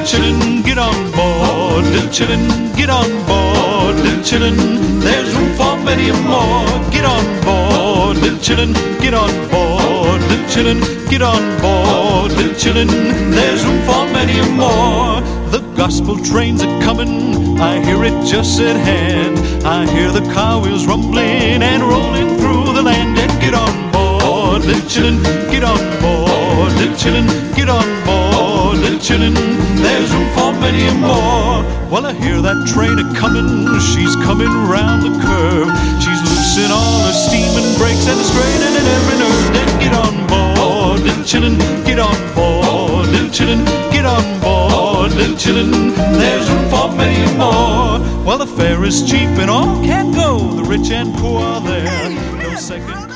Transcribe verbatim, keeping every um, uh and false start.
chillin', get on board. Little chillin', get on board. Little chillin', there's room for many more. Get on board. Little chillin', get on board. Little chillin', get on board. Little chillin', there's room for many more. The gospel trains are coming, I hear it just at hand. I hear the car wheels rumbling and rolling through the land. And get on board, little chillin', get on board. Little chillin', get on board. Little chillin', there's room for many more. Well, I hear that train a-comin', she's coming round the curve. She's loosening all her steam and brakes and straightening every nerve. Then get on board, little chillin', get on board. Little chillin', get on board. Little chillin', there's room for many more. Well, the fare is cheap and all can go. The rich and poor are there. No second